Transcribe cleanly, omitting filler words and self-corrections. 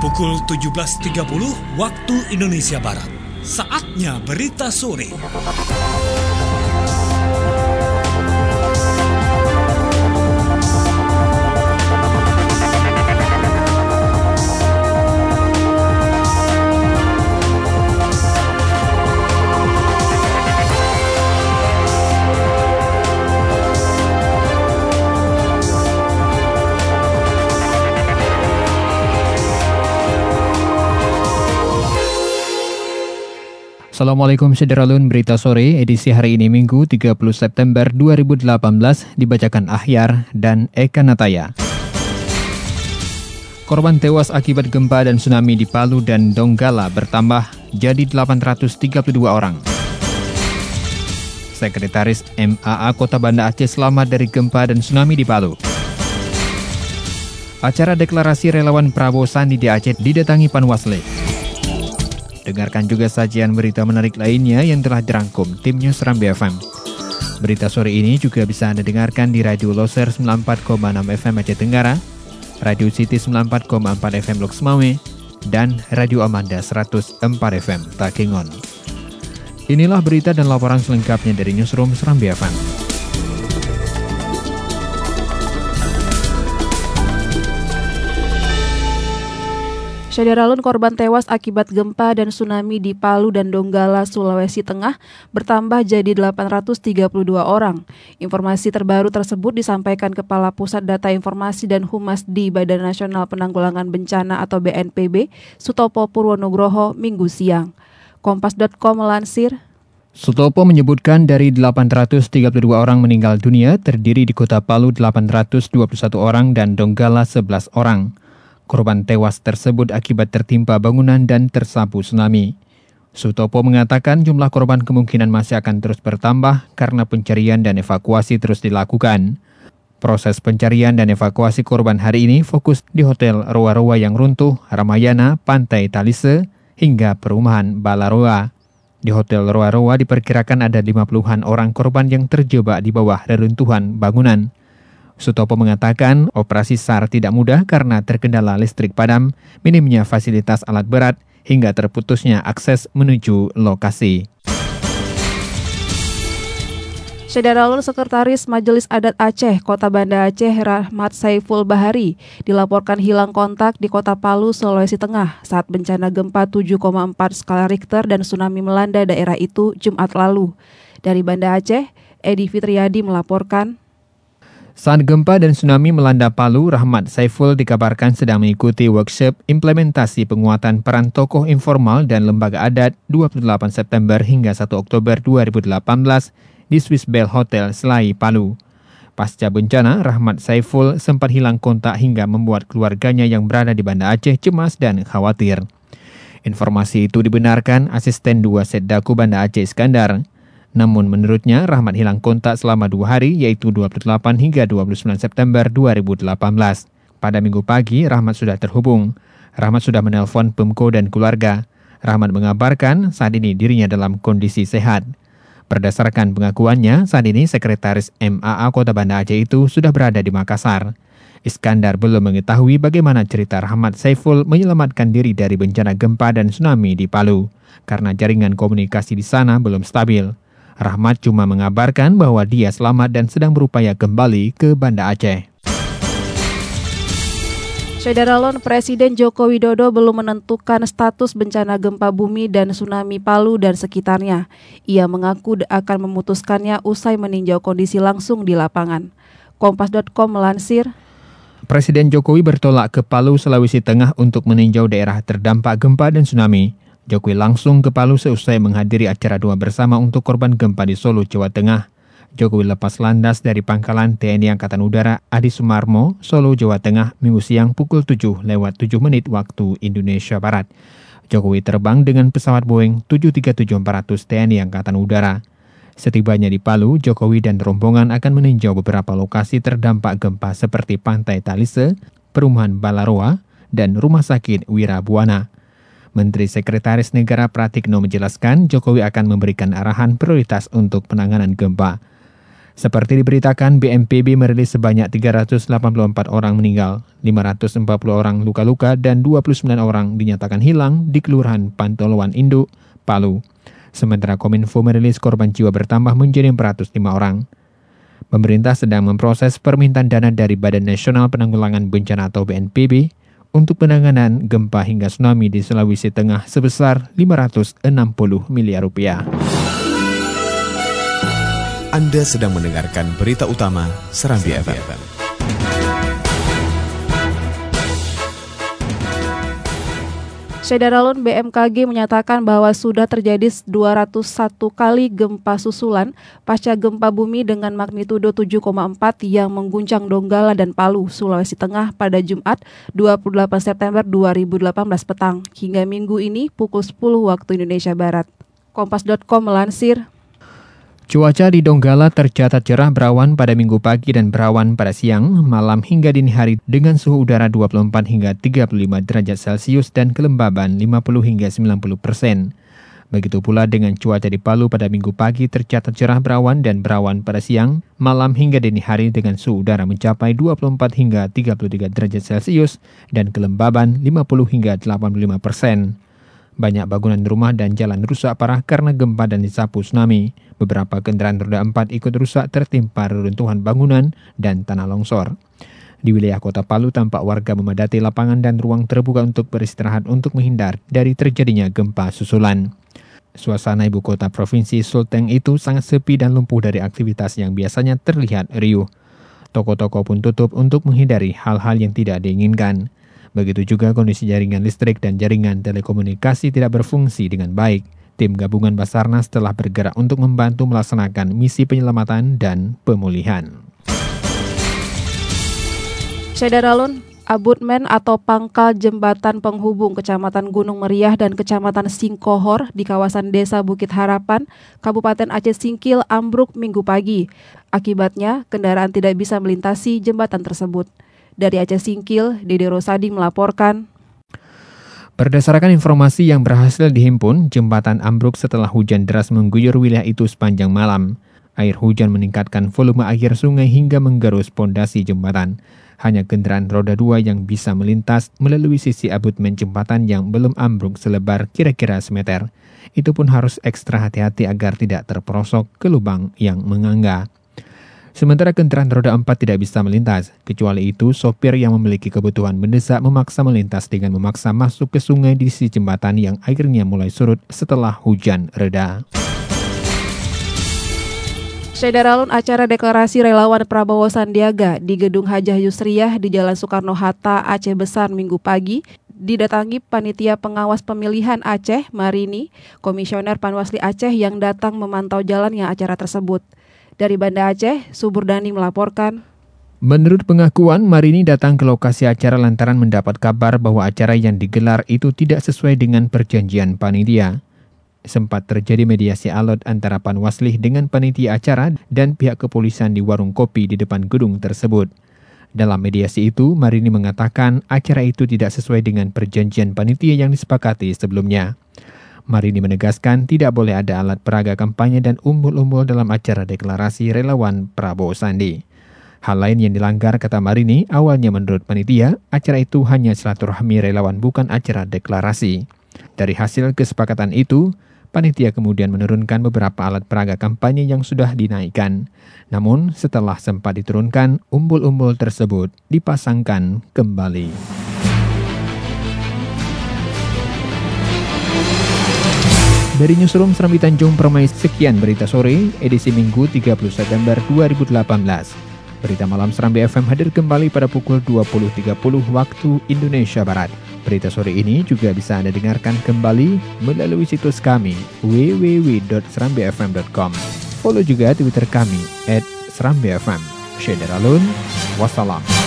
Pukul 17.30 waktu Indonesia Barat. Saatnya berita sore. Assalamualaikum Syederalun, berita sore edisi hari ini Minggu 30 September 2018 dibacakan Ahyar dan Eka Nataya. Korban tewas akibat gempa dan tsunami di Palu dan Donggala bertambah jadi 832 orang. Sekretaris MAA Kota Banda Aceh selamat dari gempa dan tsunami di Palu. Acara deklarasi relawan Prabowo Sandi di Aceh didatangi Panwasli. Dengarkan juga sajian berita menarik lainnya yang telah dirangkum tim News Serambi FM. Berita sore ini juga bisa Anda dengarkan di Radio Loser 94,6 FM Aceh Tenggara, Radio City 94,4 FM Lok Semawe, dan Radio Amanda 104 FM Takengon. Inilah berita dan laporan selengkapnya dari Newsroom Serambi FM. Syederalun, korban tewas akibat gempa dan tsunami di Palu dan Donggala, Sulawesi Tengah bertambah jadi 832 orang. Informasi terbaru tersebut disampaikan Kepala Pusat Data Informasi dan Humas di Badan Nasional Penanggulangan Bencana atau BNPB, Sutopo Purwonugroho, Minggu siang. Kompas.com melansir, Sutopo menyebutkan dari 832 orang meninggal dunia terdiri di Kota Palu 821 orang dan Donggala 11 orang. Korban tewas tersebut akibat tertimpa bangunan dan tersapu tsunami. Sutopo mengatakan jumlah korban kemungkinan masih akan terus bertambah karena pencarian dan evakuasi terus dilakukan. Proses pencarian dan evakuasi korban hari ini fokus di Hotel Roa-Roa yang runtuh, Ramayana, Pantai Talise, hingga perumahan Balaroa. Di Hotel Roa-Roa diperkirakan ada 50-an orang korban yang terjebak di bawah reruntuhan bangunan. Sutopo mengatakan operasi SAR tidak mudah karena terkendala listrik padam, minimnya fasilitas alat berat, hingga terputusnya akses menuju lokasi. Syederalun, Sekretaris Majelis Adat Aceh, Kota Banda Aceh, Rahmat Saiful Bahari, dilaporkan hilang kontak di Kota Palu, Sulawesi Tengah saat bencana gempa 7,4 skala Richter dan tsunami melanda daerah itu Jumat lalu. Dari Banda Aceh, Edi Fitriadi melaporkan, saat gempa dan tsunami melanda Palu, Rahmat Saiful dikabarkan sedang mengikuti workshop implementasi penguatan peran tokoh informal dan lembaga adat 28 September hingga 1 Oktober 2018 di Swiss Bell Hotel Selai, Palu. Pasca bencana, Rahmat Saiful sempat hilang kontak hingga membuat keluarganya yang berada di Banda Aceh cemas dan khawatir. Informasi itu dibenarkan Asisten 2 Setdaku Banda Aceh Iskandar. Namun menurutnya, Rahmat hilang kontak selama 2 hari, yaitu 28 hingga 29 September 2018. Pada minggu pagi, Rahmat sudah terhubung. Rahmat sudah menelpon Pemko dan keluarga. Rahmat mengabarkan saat ini dirinya dalam kondisi sehat. Berdasarkan pengakuannya, saat ini Sekretaris MAA Kota Banda Aceh itu sudah berada di Makassar. Iskandar belum mengetahui bagaimana cerita Rahmat Saiful menyelamatkan diri dari bencana gempa dan tsunami di Palu, karena jaringan komunikasi di sana belum stabil. Rahmat cuma mengabarkan bahwa dia selamat dan sedang berupaya kembali ke Banda Aceh. Syederalun, Presiden Joko Widodo belum menentukan status bencana gempa bumi dan tsunami Palu dan sekitarnya. Ia mengaku akan memutuskannya usai meninjau kondisi langsung di lapangan. Kompas.com melansir, Presiden Jokowi bertolak ke Palu, Sulawesi Tengah untuk meninjau daerah terdampak gempa dan tsunami. Jokowi langsung ke Palu seusai menghadiri acara doa bersama untuk korban gempa di Solo, Jawa Tengah. Jokowi lepas landas dari pangkalan TNI Angkatan Udara Adi Sumarmo, Solo, Jawa Tengah, Minggu siang pukul 7:07 waktu Indonesia Barat. Jokowi terbang dengan pesawat Boeing 737-400 TNI Angkatan Udara. Setibanya di Palu, Jokowi dan rombongan akan meninjau beberapa lokasi terdampak gempa seperti Pantai Talise, Perumahan Balaroa, dan Rumah Sakit Wirabuana. Menteri Sekretaris Negara Pratikno menjelaskan Jokowi akan memberikan arahan prioritas untuk penanganan gempa. Seperti diberitakan, BNPB merilis sebanyak 384 orang meninggal, 540 orang luka-luka, dan 29 orang dinyatakan hilang di Kelurahan Pantoloan Induk, Palu. Sementara Kominfo merilis korban jiwa bertambah menjadi 405 orang. Pemerintah sedang memproses permintaan dana dari Badan Nasional Penanggulangan Bencana atau BNPB untuk penanganan gempa hingga tsunami di Sulawesi Tengah sebesar 560 miliar rupiah. Anda sedang mendengarkan berita utama Serambi FM. Syederalun BMKG menyatakan bahwa sudah terjadi 201 kali gempa susulan pasca gempa bumi dengan magnitudo 7,4 yang mengguncang Donggala dan Palu, Sulawesi Tengah pada Jumat 28 September 2018 petang hingga Minggu ini pukul 10 waktu Indonesia Barat. Kompas.com melansir, cuaca di Donggala tercatat cerah berawan pada Minggu pagi dan berawan pada siang, malam hingga dini hari dengan suhu udara 24 hingga 35 derajat Celcius dan kelembaban 50 hingga 90%. Begitu pula dengan cuaca di Palu pada Minggu pagi tercatat cerah berawan dan berawan pada siang, malam hingga dini hari dengan suhu udara mencapai 24 hingga 33 derajat Celcius dan kelembaban 50 hingga 85%. Banyak bangunan rumah dan jalan rusak parah karena gempa dan disapu tsunami. Beberapa kendaraan roda 4 ikut rusak tertimpa reruntuhan bangunan dan tanah longsor. Di wilayah kota Palu tampak warga memadati lapangan dan ruang terbuka untuk beristirahat untuk menghindar dari terjadinya gempa susulan. Suasana ibu kota provinsi Sulteng itu sangat sepi dan lumpuh dari aktivitas yang biasanya terlihat riuh. Toko-toko pun tutup untuk menghindari hal-hal yang tidak diinginkan. Begitu juga kondisi jaringan listrik dan jaringan telekomunikasi tidak berfungsi dengan baik. Tim gabungan Basarnas telah bergerak untuk membantu melaksanakan misi penyelamatan dan pemulihan. Syederalun, abutmen atau pangkal jembatan penghubung Kecamatan Gunung Meriah dan Kecamatan Singkohor di kawasan Desa Bukit Harapan, Kabupaten Aceh Singkil ambruk Minggu pagi. Akibatnya, kendaraan tidak bisa melintasi jembatan tersebut. Dari Aceh Singkil, Dede Rosadi melaporkan. Berdasarkan informasi yang berhasil dihimpun, jembatan ambruk setelah hujan deras mengguyur wilayah itu sepanjang malam. Air hujan meningkatkan volume air sungai hingga menggerus pondasi jembatan. Hanya kendaraan roda 2 yang bisa melintas melalui sisi abutmen jembatan yang belum ambruk selebar kira-kira semeter. Itu pun harus ekstra hati-hati agar tidak terperosok ke lubang yang menganga. Sementara kendaraan roda 4 tidak bisa melintas. Kecuali itu, sopir yang memiliki kebutuhan mendesak memaksa melintas dengan memaksa masuk ke sungai di sisi jembatan yang akhirnya mulai surut setelah hujan reda. Syederalun, acara deklarasi relawan Prabowo Sandiaga di Gedung Hajah Yusriyah di Jalan Soekarno-Hatta, Aceh Besar Minggu pagi didatangi Panitia Pengawas Pemilihan Aceh, Marini, Komisioner Panwasli Aceh yang datang memantau jalannya acara tersebut. Dari Banda Aceh, Suburdani melaporkan. Menurut pengakuan, Marini datang ke lokasi acara lantaran mendapat kabar bahwa acara yang digelar itu tidak sesuai dengan perjanjian panitia. Sempat terjadi mediasi alot antara Panwasli dengan panitia acara dan pihak kepolisian di warung kopi di depan gedung tersebut. Dalam mediasi itu, Marini mengatakan acara itu tidak sesuai dengan perjanjian panitia yang disepakati sebelumnya. Marini menegaskan tidak boleh ada alat peraga kampanye dan umbul-umbul dalam acara deklarasi relawan Prabowo Sandi. Hal lain yang dilanggar, kata Marini, awalnya menurut panitia, acara itu hanya silaturahmi relawan bukan acara deklarasi. Dari hasil kesepakatan itu, panitia kemudian menurunkan beberapa alat peraga kampanye yang sudah dinaikkan. Namun, setelah sempat diturunkan, umbul-umbul tersebut dipasangkan kembali. Dari Newsroom Serambi Tanjung Permai, sekian berita sore, edisi Minggu 30 September 2018. Berita malam Serambi FM hadir kembali pada pukul 20.30 waktu Indonesia Barat. Berita sore ini juga bisa Anda dengarkan kembali melalui situs kami www.serambifm.com. Follow juga Twitter kami @serambifm. Syederalun, wassalam.